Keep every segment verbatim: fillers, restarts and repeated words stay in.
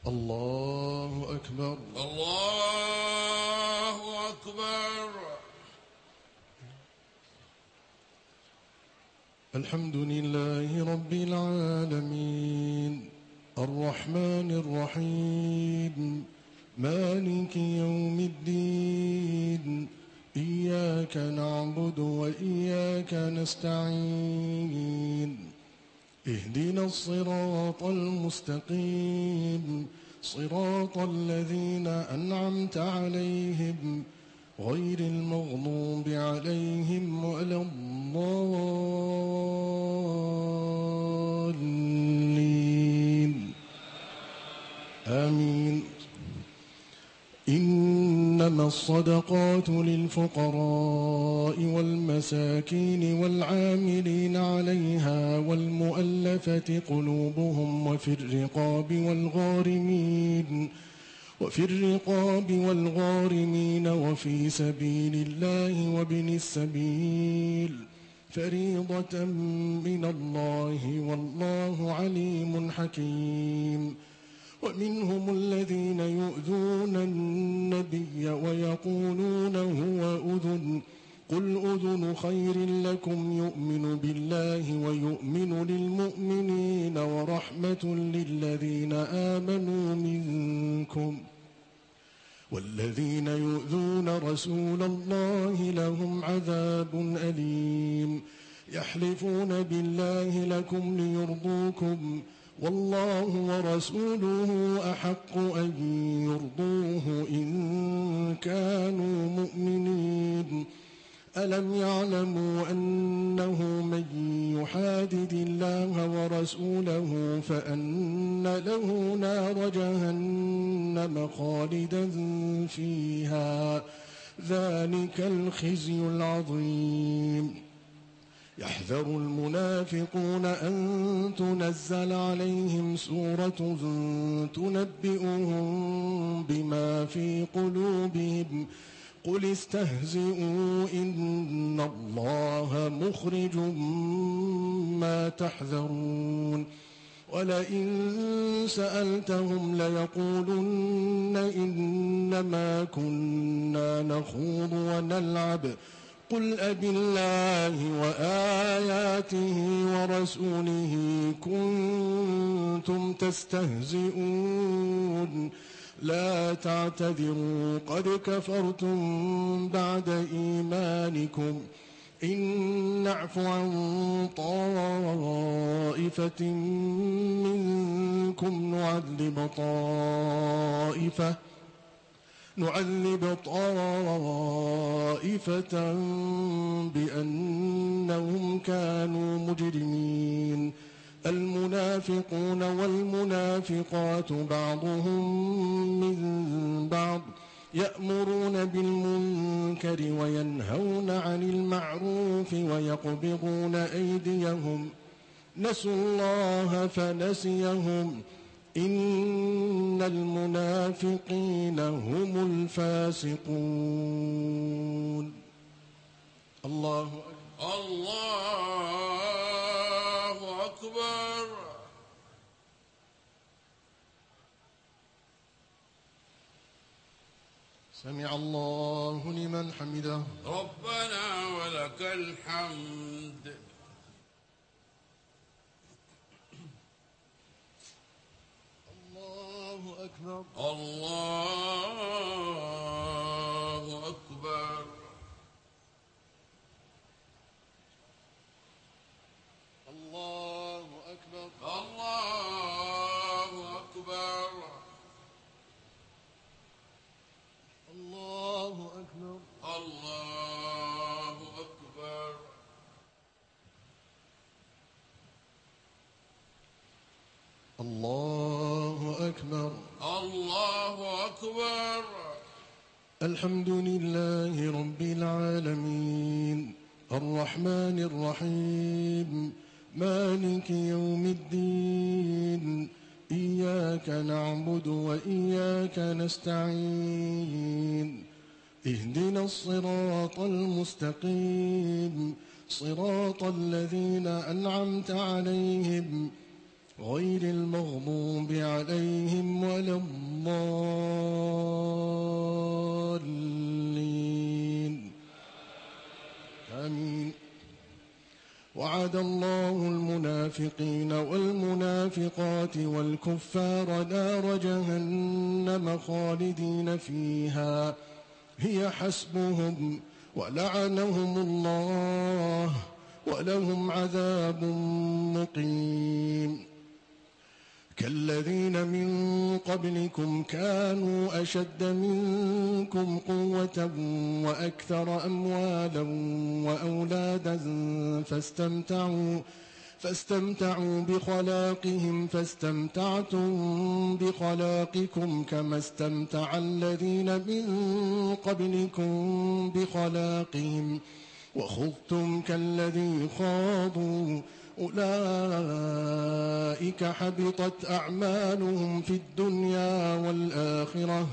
الله أكبر. الله أكبر. الحمد لله رب العالمين الرحمن الرحيم مالك يوم الدين إياك نعبد وإياك نستعين اهدنا الصراط المستقيم صراط الذين أنعمت عليهم غير المغضوب عليهم ولا الضالين آمين. إنما الصدقات للفقراء والمساكين والعاملين عليها والمؤلفة قلوبهم وفي الرقاب والغارمين وفي الرقاب والغارمين وفي سبيل الله وابن السبيل فريضة من الله والله عليم حكيم. ومنهم الذين يؤذون النبي ويقولون هو أذن قل أذن خير لكم يؤمن بالله ويؤمن للمؤمنين ورحمة للذين آمنوا منكم والذين يؤذون رسول الله لهم عذاب أليم. يحلفون بالله لكم ليرضوكم والله ورسوله أحق أن يرضوه إن كانوا مؤمنين. ألم يعلموا أنه من يحادد الله ورسوله فأن له نار جهنم خالدا فيها ذلك الخزي العظيم. يحذر المنافقون أن تنزل عليهم سورة تنبئهم بما في قلوبهم قل استهزئوا إن الله مخرج ما تحذرون. ولئن سألتهم ليقولن إنما كنا نخوض ونلعب قل أبالله وآياته ورسوله كنتم تستهزئون لا تعتذروا قد كفرتم بعد إيمانكم إن نعف عن طائفة منكم نعذب طائفة نعذب طائفة بأنهم كانوا مجرمين. المنافقون والمنافقات بعضهم من بعض يأمرون بالمنكر وينهون عن المعروف ويقبضون أيديهم نسوا الله فنسيهم إن المنافقين هم الفاسقون. الله أكبر. الله أكبر. سمع الله لمن حمده ربنا ولك الحمد. الله أكبر. الله أكبر. الله أكبر. الله أكبر. الله أكبر. الله أكبر. الله أكبر. الله أكبر. الحمد لله رب العالمين الرحمن الرحيم مالك يوم الدين إياك نعبد وإياك نستعين اهدنا الصراط المستقيم صراط الذين أنعمت عليهم غير المغضوب عليهم ولا الضالين آمين. وعد الله المنافقين والمنافقات والكفار نار جهنم خالدين فيها هي حسبهم ولعنهم الله ولهم عذاب مقيم. كالذين من قبلكم كانوا أشد منكم قوة وأكثر أموالا وأولادا فاستمتعوا فاستمتعوا بخلاقهم فاستمتعتم بخلاقكم كما استمتع الذين من قبلكم بخلاقهم وخضتم كالذي خاضوا أولئك حبطت أعمالهم في الدنيا والآخرة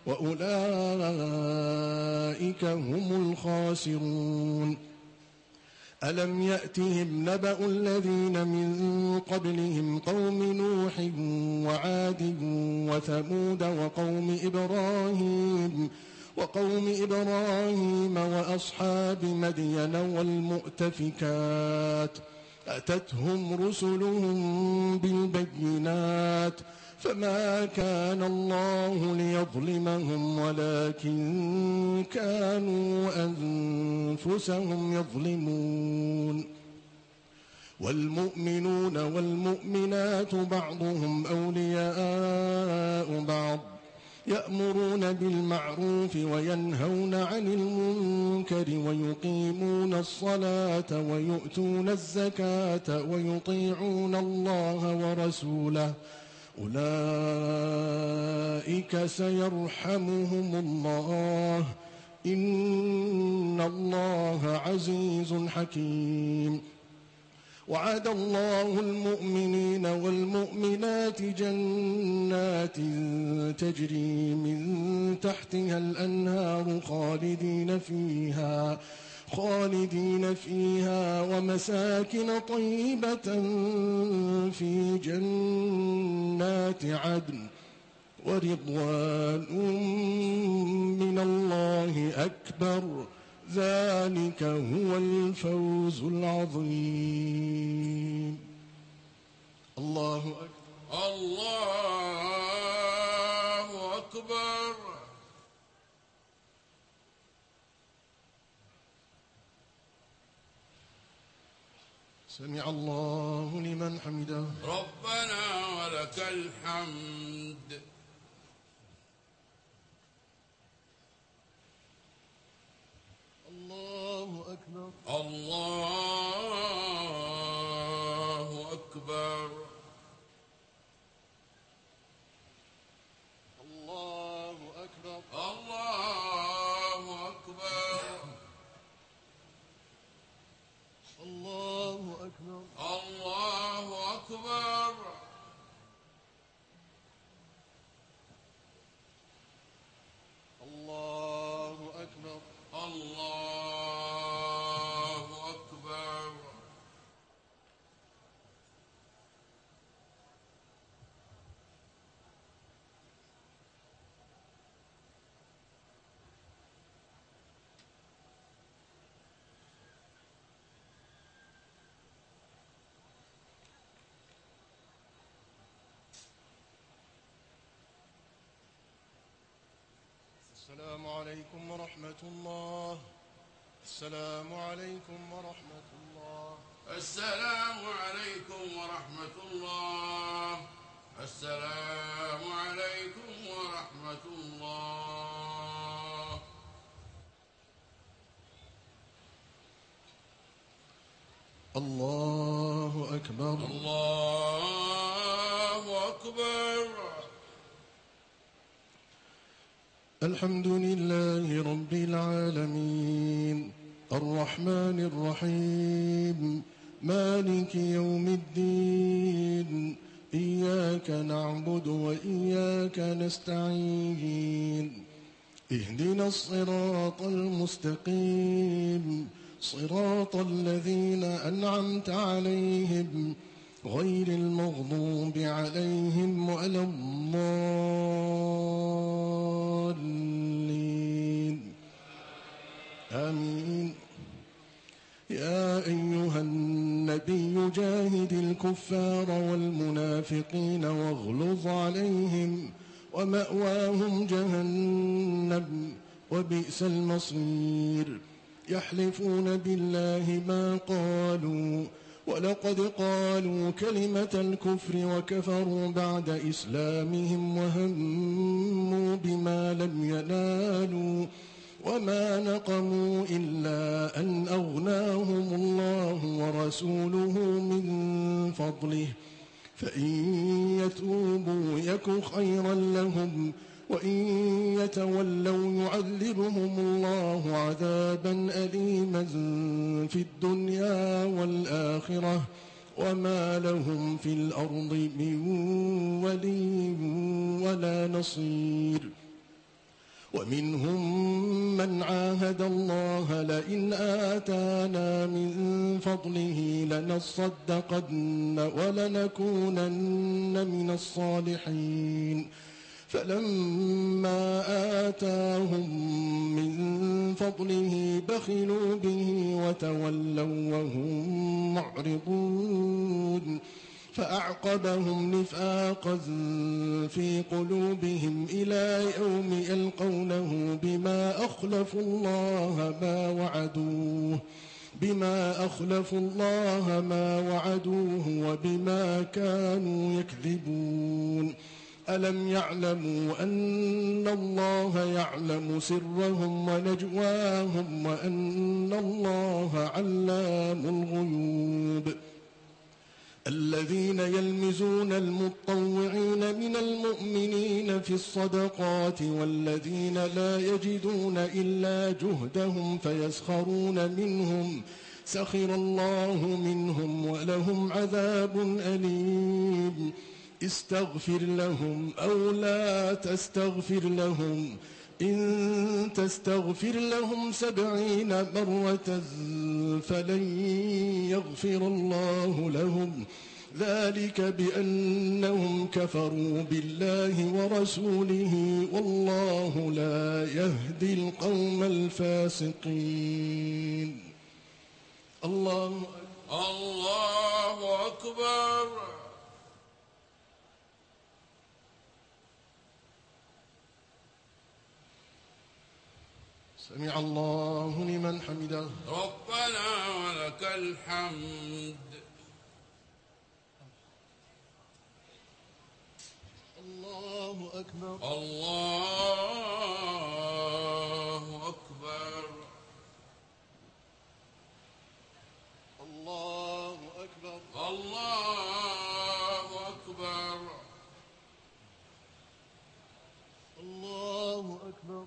وأولئك هم الخاسرون. ألم يأتهم نبأ الذين من قبلهم قوم نوح وعاد وثمود وقوم إبراهيم وقوم إبراهيم وأصحاب مدين والمؤتفكات أتتهم رسلهم بالبينات فما كان الله ليظلمهم ولكن كانوا أنفسهم يظلمون. والمؤمنون والمؤمنات بعضهم أولياء بعض يأمرون بالمعروف وينهون عن المنكر ويقيمون الصلاة ويؤتون الزكاة ويطيعون الله ورسوله أولئك سيرحمهم الله إن الله عزيز حكيم. وعد الله المؤمنين والمؤمنات جنات تجري من تحتها الأنهار خالدين فيها خالدين فيها ومساكن طيبة في جنات عدن ورضوان من الله أكبر ذلك هو الفوز العظيم. الله أكبر الله أكبر. سمع الله لمن حمده. ربنا ولك الحمد. الله أكبر الله أكبر الله أكبر الله أكبر الله أكبر الله أكبر الله أكبر الله أكبر. السلام عليكم ورحمة الله. السلام عليكم ورحمة الله. السلام عليكم ورحمة الله. السلام عليكم ورحمة الله. الله أكبر الله أكبر. الحمد لله رب العالمين الرحمن الرحيم مالك يوم الدين إياك نعبد وإياك نستعين اهدنا الصراط المستقيم صراط الذين أنعمت عليهم غير المغضوب عليهم ولا الضالين وجاهد الكفار والمنافقين واغلظ عليهم ومأواهم جهنم وبئس المصير. يحلفون بالله ما قالوا ولقد قالوا كلمة الكفر وكفروا بعد إسلامهم وهموا بما لم ينالوا وما نقموا إلا أن أغناهم الله ورسوله من فضله فإن يتوبوا يك خيرا لهم وإن يتولوا يعذبهم الله عذابا أليما في الدنيا والآخرة وما لهم في الأرض من ولي ولا نصير. ومنهم من عاهد الله لئن آتانا من فضله لنصدقن ولنكونن من الصالحين فلما آتاهم من فضله بخلوا به وتولوا وهم معرضون فأعقبهم نفاقا في قلوبهم إلى يوم يلقونه بما أخلفوا الله ما وعدوه بما أخلفوا الله ما وعدوه وبما كانوا يكذبون. ألم يعلموا أن الله يعلم سرهم ونجواهم وأن الله علام الغيوب. الذين يلمزون المطوعين من المؤمنين في الصدقات والذين لا يجدون إلا جهدهم فيسخرون منهم سخر الله منهم ولهم عذاب أليم. استغفر لهم أو لا تستغفر لهم إن تستغفر لهم سبعين مرة فلن يغفر الله لهم ذلك بأنهم كفروا بالله ورسوله والله لا يهدي القوم الفاسقين. الله الله أكبر. سمع الله لمن حمده. ربنا ولك الحمد. الله أكبر. الله أكبر. الله أكبر. الله أكبر. الله أكبر.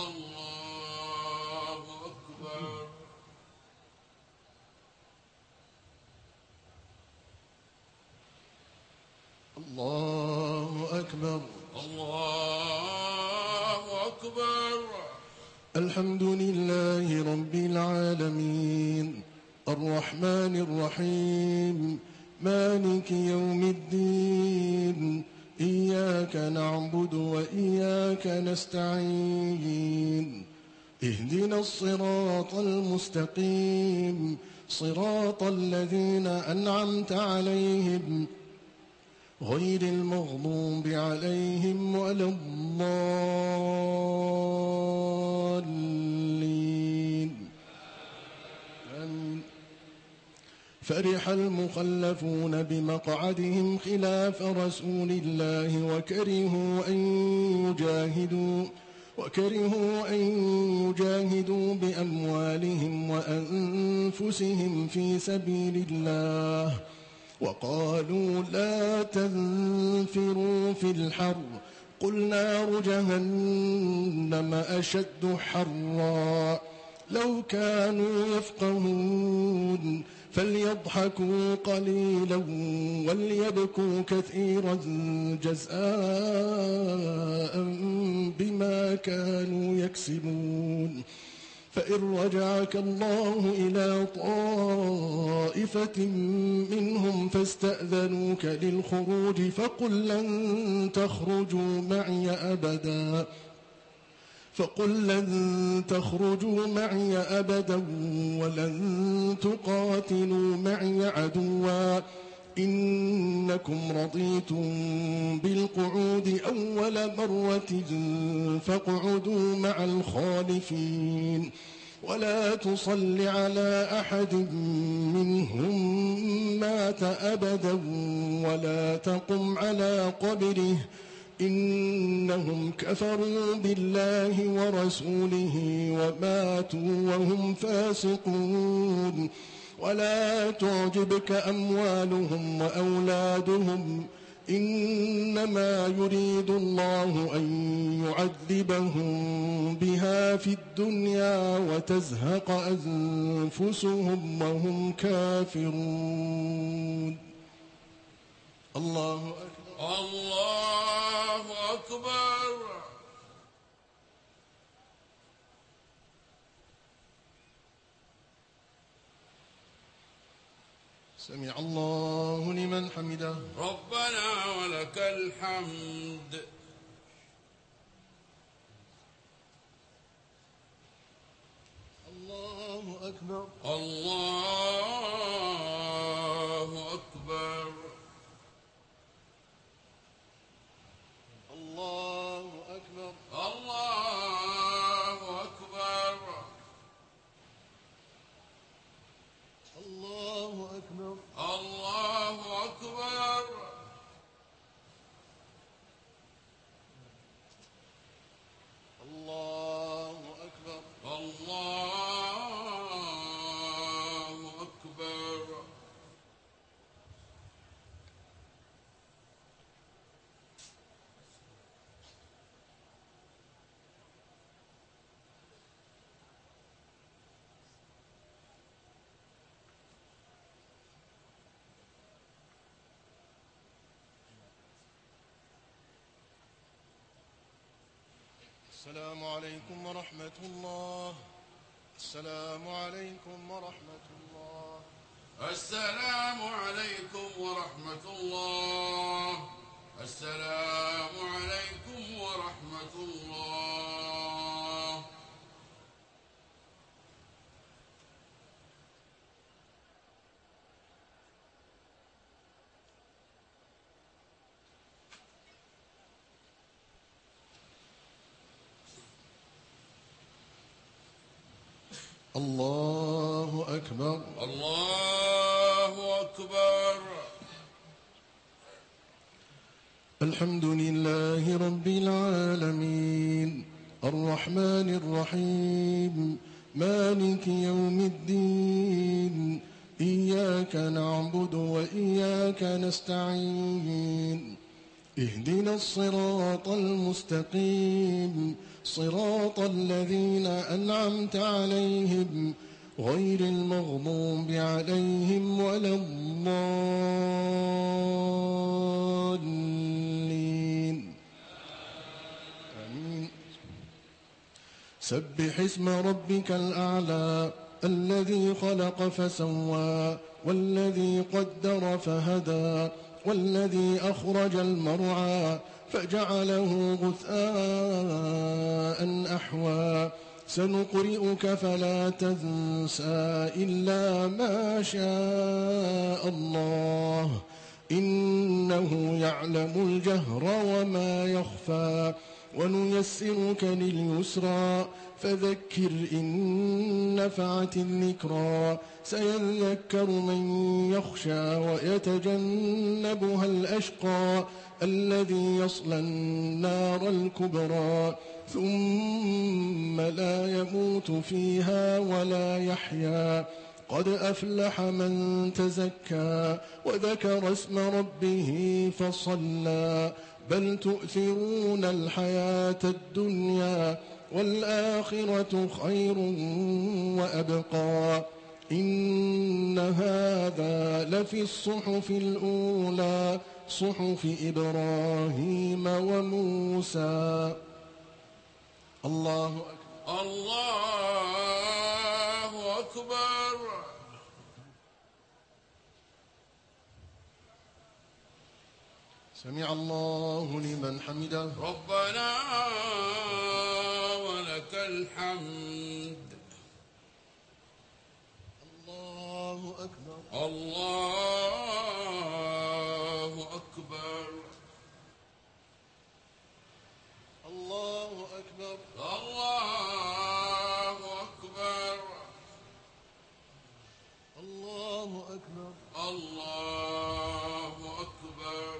الله أكبر. الله أكبر. الله أكبر. الحمد لله رب العالمين الرحمن الرحيم مالك يوم الدين إياك نعبد وإياك نستعين اهدنا الصراط المستقيم صراط الذين أنعمت عليهم غير المغضوب عليهم ولا الضالين. آمين. فرح المخلفون بمقعدهم خلاف رسول الله وكرهوا أن يجاهدوا وكرهوا أن يجاهدوا بأموالهم وأنفسهم في سبيل الله وقالوا لا تنفروا في الحر قل نار جهنم أشد حرا لو كانوا يفقهون فليضحكوا قليلا وليبكوا كثيرا جزاء بما كانوا يكسبون. فإن رجعك الله إلى طائفة منهم فاستأذنوك للخروج فقل لن تخرجوا معي أبدا فقل لن تخرجوا معي أبدا ولن تقاتلوا معي عدوا إنكم رضيتم بالقعود أول مرة فاقعدوا مع الخالفين ولا تصل على أحد منهم مات أبدا ولا تقم على قبره إنهم كفروا بالله ورسوله وماتوا وهم فاسقون ولا تعجبك أموالهم وأولادهم إنما يريد الله أن يعذبهم بها في الدنيا وتزهق أنفسهم وهم كافرون. الله أكبر. الله أكبر. سمع الله لمن حمده. ربنا ولك الحمد. الله أكبر. الله أكبر. الله أكبر. الله أكبر. الله أكبر. الله أكبر. الله أكبر. الله أكبر. السلام عليكم ورحمة الله. السلام عليكم ورحمة الله. السلام عليكم ورحمة الله. السلام عليكم ورحمة الله. الله أكبر. الله أكبر. الحمد لله رب العالمين الرحمن الرحيم مالك يوم الدين إياك نعبد وإياك نستعين اهدنا الصراط المستقيم صراط الذين أنعمت عليهم غير المغضوب عليهم ولا الضالين آمين. سبح اسم ربك الأعلى الذي خلق فسوى والذي قدر فهدى والذي أخرج المرعى فجعله غثاء أحوى سنقرئك فلا تنسى إلا ما شاء الله إنه يعلم الجهر وما يخفى ونيسرك لليسرى فذكر إن نفعت الذكرى سيذكر من يخشى ويتجنبها الأشقى الذي يصلى النار الكبرى ثم لا يموت فيها ولا يحيا قد أفلح من تزكى وذكر اسم ربه فصلى بل تؤثرون الحياة الدنيا والآخرة خير وأبقى إن هذا لفي الصحف الأولى صحف إبراهيم وموسى. الله أكبر. الله أكبر. سمع الله لمن حمده. ربنا ولك الحمد. الله أكبر. الله أكبر. الله أكبر. الله أكبر. الله أكبر. الله أكبر.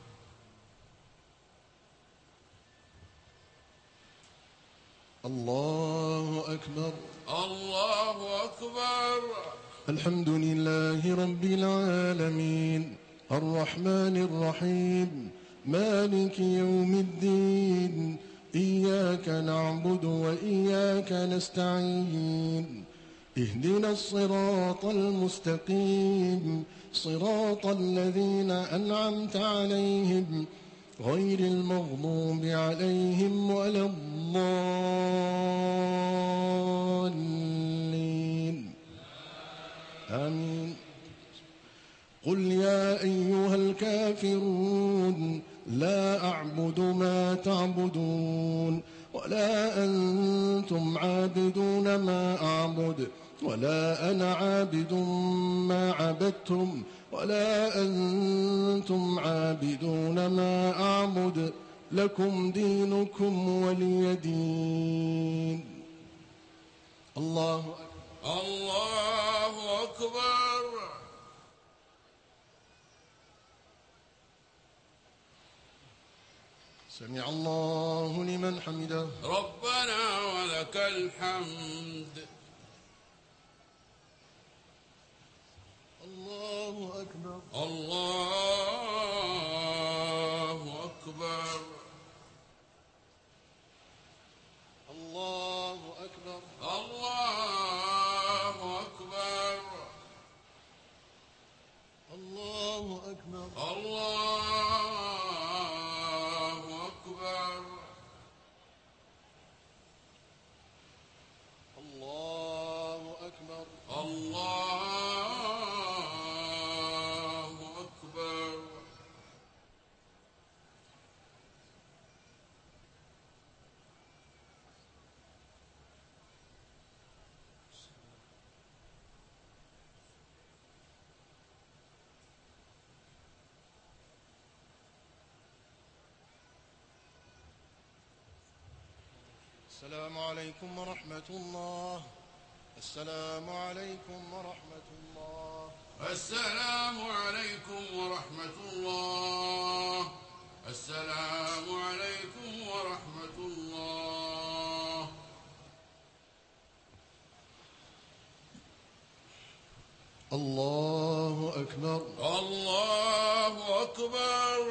الله أكبر. الله أكبر. الحمد لله رب العالمين الرحمن الرحيم مالك يوم الدين إياك نعبد وإياك نستعين اهدنا الصراط المستقيم صراط الذين أنعمت عليهم غير المغضوب عليهم ولا الضالين آمين. قل يا أيها الكافرون لا أعبد ما تعبدون ولا أنتم عابدون ما أعبد ولا أنا عابد ما عبدتم ولا أنتم عابدون ما أعبد لكم دينكم ولي دين. الله أكبر. الله أكبر. سمع الله لمن حمده. ربنا ولك الحمد. الله أكبر. الله أكبر. الله أكبر. الله أكبر. الله أكبر. الله أكبر. الله أكبر. الله أكبر. السلام عليكم ورحمة الله. السلام عليكم ورحمة الله. السلام عليكم ورحمة الله. السلام عليكم ورحمة الله. الله أكبر. الله أكبر.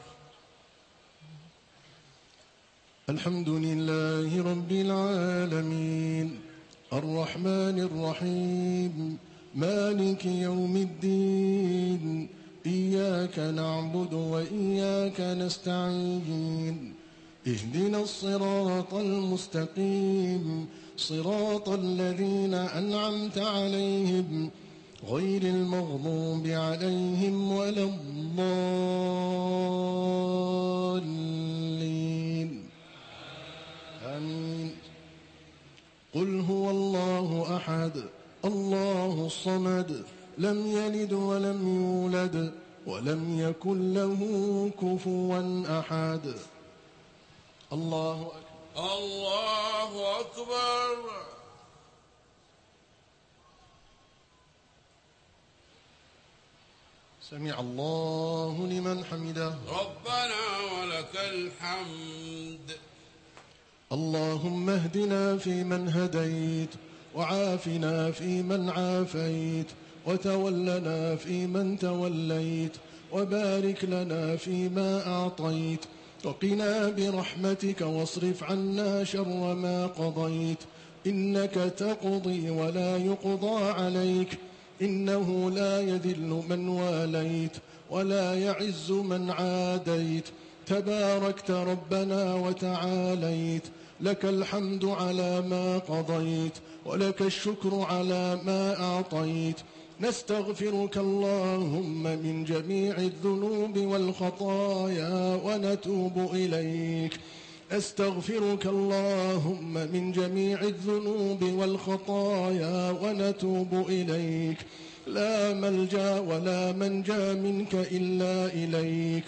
الحمد لله رب العالمين الرحمن الرحيم مالك يوم الدين إياك نعبد وإياك نستعين اهدنا الصراط المستقيم صراط الذين أنعمت عليهم غير المغضوب عليهم ولا الضالين آمين. قل هو الله أحد الله الصمد لم يلد ولم يولد ولم يكن له كفوا أحد. الله أكبر. الله أكبر. سمع الله لمن حمده. ربنا ولك الحمد. اللهم اهدنا فيمن هديت وعافنا فيمن عافيت وتولنا فيمن توليت وبارك لنا فيما أعطيت وقنا برحمتك واصرف عنا شر ما قضيت إنك تقضي ولا يقضى عليك إنه لا يذل من واليت ولا يعز من عاديت تباركت ربنا وتعاليت لك الحمد على ما قضيت ولك الشكر على ما أعطيت نستغفرك اللهم من جميع الذنوب والخطايا ونتوب إليك أستغفرك اللهم من جميع الذنوب والخطايا ونتوب إليك، لا ملجأ ولا منجا منك إلا إليك.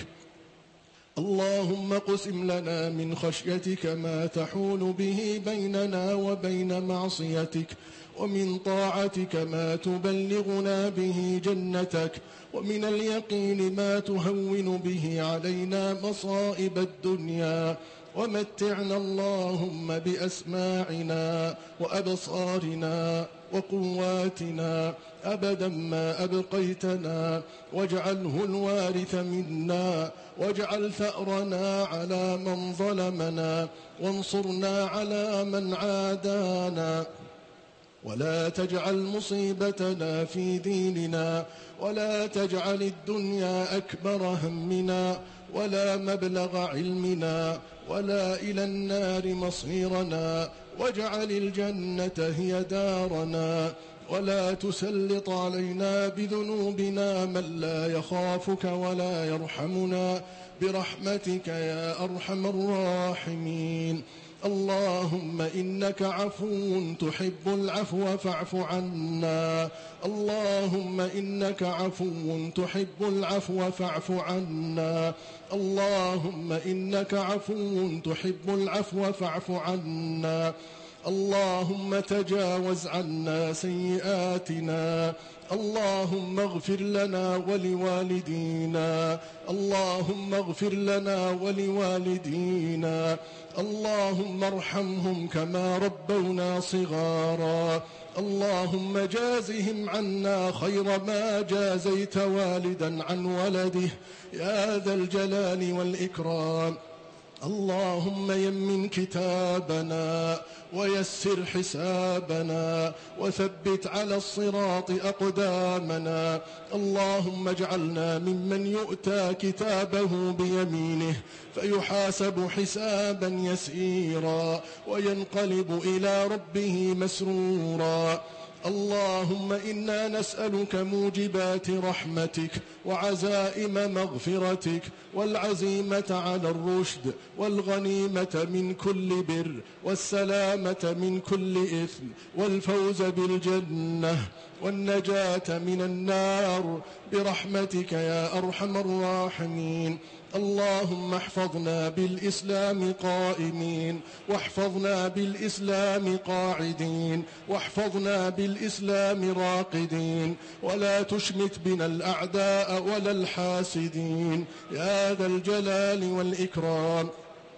اللهم اقسم لنا من خشيتك ما تحول به بيننا وبين معصيتك، ومن طاعتك ما تبلغنا به جنتك، ومن اليقين ما تهون به علينا مصائب الدنيا، ومتعنا اللهم بأسماعنا وأبصارنا وقواتنا أبدا ما أبقيتنا، واجعله الوارث منا، واجعل ثأرنا على من ظلمنا، وانصرنا على من عادانا، ولا تجعل مصيبتنا في ديننا، ولا تجعل الدنيا أكبر همنا، ولا مبلغ علمنا، ولا إلى النار مصيرنا، واجعل الجنة هي دارنا، ولا تسلط علينا بذنوبنا من لا يخافك ولا يرحمنا، برحمتك يا أرحم الراحمين. اللهم إنك عفو تحب العفو فاعف عنا، اللهم إنك عفو تحب العفو فاعف عنا، اللهم إنك عفو تحب العفو فاعف عنا. اللهم تجاوز عنا سيئاتنا، اللهم اغفر لنا ولوالدينا، اللهم اغفر لنا ولوالدينا، اللهم ارحمهم كما ربونا صغارا، اللهم جازهم عنا خير ما جازيت والدا عن ولده يا ذا الجلال والإكرام. اللهم يمن كتابنا ويسر حسابنا وثبت على الصراط أقدامنا، اللهم اجعلنا ممن يؤتى كتابه بيمينه فيحاسب حسابا يسيرا وينقلب إلى ربه مسرورا. اللهم إنا نسألك موجبات رحمتك وعزائم مغفرتك والعزيمة على الرشد والغنيمة من كل بر والسلامة من كل إثم والفوز بالجنة والنجاة من النار برحمتك يا أرحم الراحمين. اللهم احفظنا بالإسلام قائمين، واحفظنا بالإسلام قاعدين، واحفظنا بالإسلام راقدين، ولا تشمت بنا الأعداء ولا الحاسدين يا ذا الجلال والإكرام.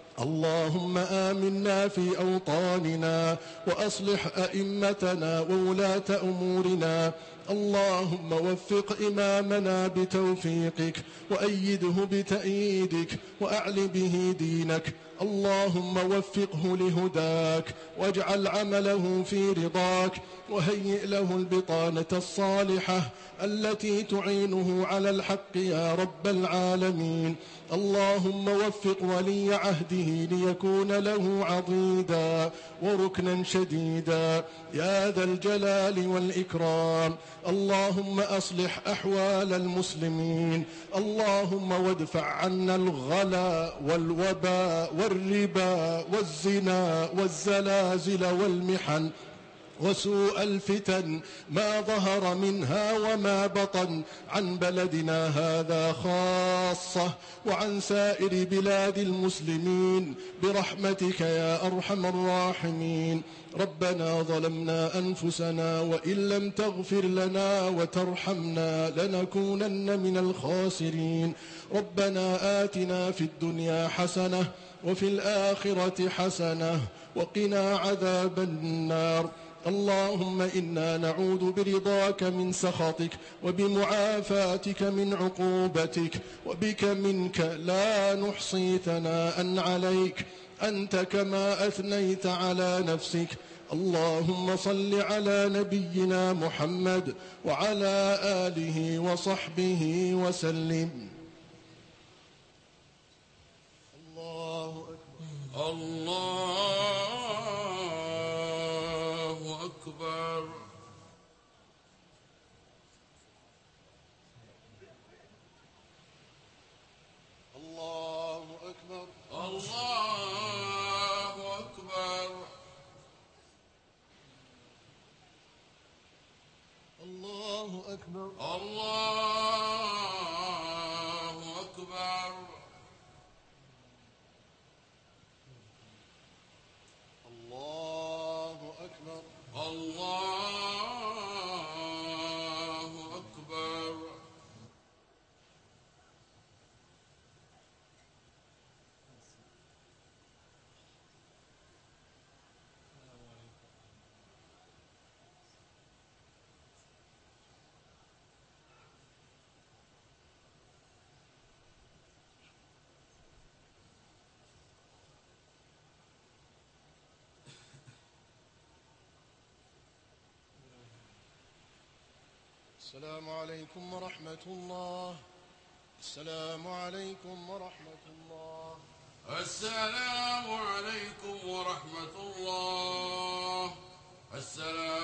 اللهم آمنا في أوطاننا وأصلح أئمتنا وولاة أمورنا. اللهم وفق إمامنا بتوفيقك وأيده بتأييدك وأعل به دينك. اللهم وفقه لهداك واجعل عمله في رضاك وهيئ له البطانة الصالحة التي تعينه على الحق يا رب العالمين. اللهم وفق ولي عهده ليكون له عضيدا وركنا شديدا يا ذا الجلال والإكرام. اللهم أصلح أحوال المسلمين. اللهم وادفع عنا الغلا والوباء والربا والزنا والزلازل والمحن وسوء الفتن ما ظهر منها وما بطن عن بلدنا هذا خاصة وعن سائر بلاد المسلمين برحمتك يا أرحم الراحمين. ربنا ظلمنا أنفسنا وإن لم تغفر لنا وترحمنا لنكونن من الخاسرين. ربنا آتنا في الدنيا حسنة وفي الآخرة حسنة وقنا عذاب النار. اللهم إنا نعوذ برضاك من سخطك وبمعافاتك من عقوبتك وبك منك لا نحصي ثناء عليك أنت كما أثنيت على نفسك. اللهم صل على نبينا محمد وعلى آله وصحبه وسلم. الله أكبر. الله أكبر. الله أكبر. الله الله أكبر. السلام عليكم ورحمة الله. السلام عليكم ورحمة الله. السلام عليكم ورحمة الله. السلام